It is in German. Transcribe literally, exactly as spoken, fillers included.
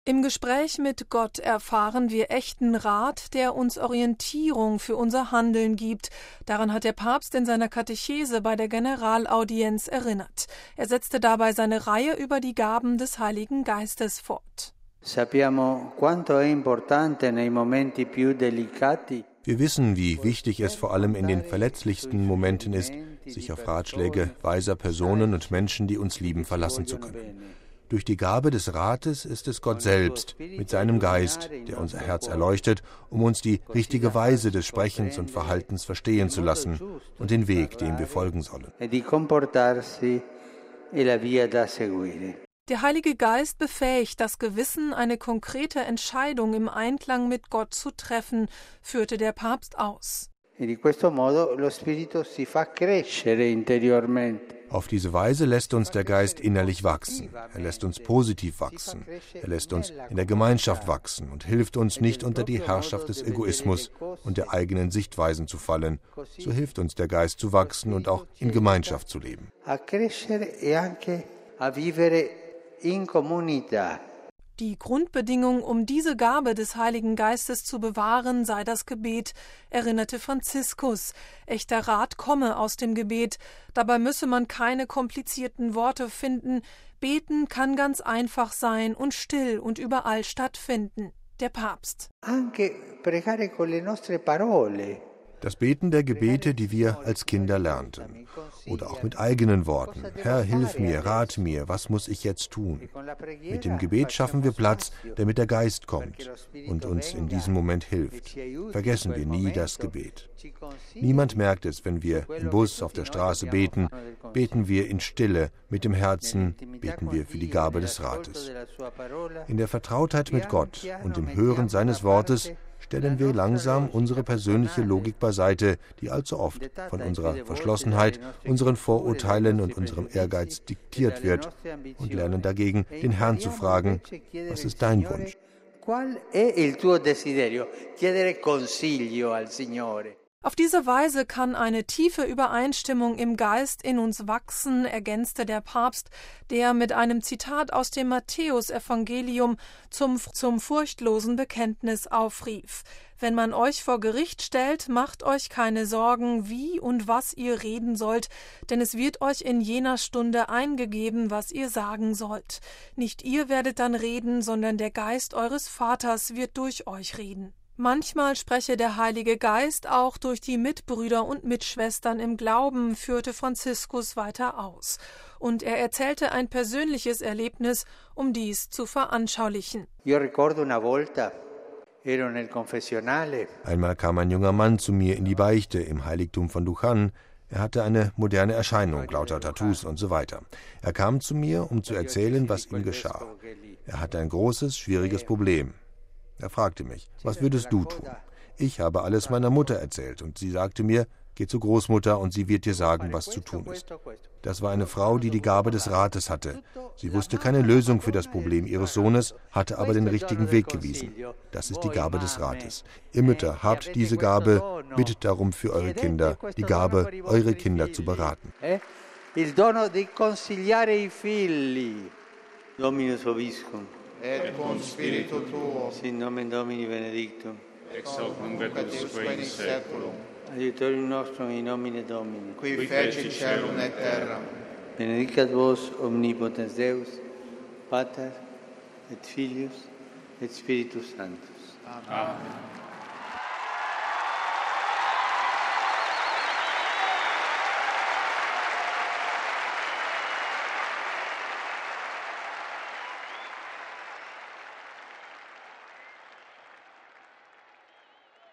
Im Gespräch mit Gott erfahren wir echten Rat, der uns Orientierung für unser Handeln gibt. Daran hat der Papst in seiner Katechese bei der Generalaudienz erinnert. Er setzte dabei seine Reihe über die Gaben des Heiligen Geistes fort. Sappiamo quanto è importante nei momenti più delicati. Wir wissen, wie wichtig es vor allem in den verletzlichsten Momenten ist, sich auf Ratschläge weiser Personen und Menschen, die uns lieben, verlassen zu können. Durch die Gabe des Rates ist es Gott selbst mit seinem Geist, der unser Herz erleuchtet, um uns die richtige Weise des Sprechens und Verhaltens verstehen zu lassen und den Weg, dem wir folgen sollen. Der Heilige Geist befähigt das Gewissen, eine konkrete Entscheidung im Einklang mit Gott zu treffen, führte der Papst aus. Auf diese Weise lässt uns der Geist innerlich wachsen. Er lässt uns positiv wachsen. Er lässt uns in der Gemeinschaft wachsen und hilft uns nicht unter die Herrschaft des Egoismus und der eigenen Sichtweisen zu fallen. So hilft uns der Geist zu wachsen und auch in Gemeinschaft zu leben. Die Grundbedingung, um diese Gabe des Heiligen Geistes zu bewahren, sei das Gebet, erinnerte Franziskus. Echter Rat komme aus dem Gebet. Dabei müsse man keine komplizierten Worte finden. Beten kann ganz einfach sein und still und überall stattfinden. Der Papst. Anche pregare con le nostre parole. Das Beten der Gebete, die wir als Kinder lernten. Oder auch mit eigenen Worten. Herr, hilf mir, rat mir, was muss ich jetzt tun? Mit dem Gebet schaffen wir Platz, damit der Geist kommt und uns in diesem Moment hilft. Vergessen wir nie das Gebet. Niemand merkt es, wenn wir im Bus, auf der Straße beten. Beten wir in Stille, mit dem Herzen, beten wir für die Gabe des Rates. In der Vertrautheit mit Gott und im Hören seines Wortes stellen wir langsam unsere persönliche Logik beiseite, die allzu oft von unserer Verschlossenheit, unseren Vorurteilen und unserem Ehrgeiz diktiert wird, und lernen dagegen, den Herrn zu fragen, was ist dein Wunsch? Qual è il tuo desiderio? Chiedere consiglio al Signore. Auf diese Weise kann eine tiefe Übereinstimmung im Geist in uns wachsen, ergänzte der Papst, der mit einem Zitat aus dem Matthäusevangelium zum, zum furchtlosen Bekenntnis aufrief. Wenn man euch vor Gericht stellt, macht euch keine Sorgen, wie und was ihr reden sollt, denn es wird euch in jener Stunde eingegeben, was ihr sagen sollt. Nicht ihr werdet dann reden, sondern der Geist eures Vaters wird durch euch reden. Manchmal spreche der Heilige Geist auch durch die Mitbrüder und Mitschwestern im Glauben, führte Franziskus weiter aus. Und er erzählte ein persönliches Erlebnis, um dies zu veranschaulichen. Einmal kam ein junger Mann zu mir in die Beichte im Heiligtum von Duchan. Er hatte eine moderne Erscheinung, lauter Tattoos und so weiter. Er kam zu mir, um zu erzählen, was ihm geschah. Er hatte ein großes, schwieriges Problem. Er fragte mich, was würdest du tun? Ich habe alles meiner Mutter erzählt und sie sagte mir, geh zur Großmutter und sie wird dir sagen, was zu tun ist. Das war eine Frau, die die Gabe des Rates hatte. Sie wusste keine Lösung für das Problem ihres Sohnes, hatte aber den richtigen Weg gewiesen. Das ist die Gabe des Rates. Ihr Mütter, habt diese Gabe, bittet darum für eure Kinder, die Gabe, eure Kinder zu beraten. Il dono di consigliare i figli. Dominus vobiscum. Et cum spiritu tuo. Sin nomen Domini benedictum. Ex hoc nunc et usque in saeculum. Aiutorium nostrum in nomine Domini. Qui feci caelum et terram. Benedicat vos omnipotens Deus, Pater et Filius et Spiritus Sanctus. Amen.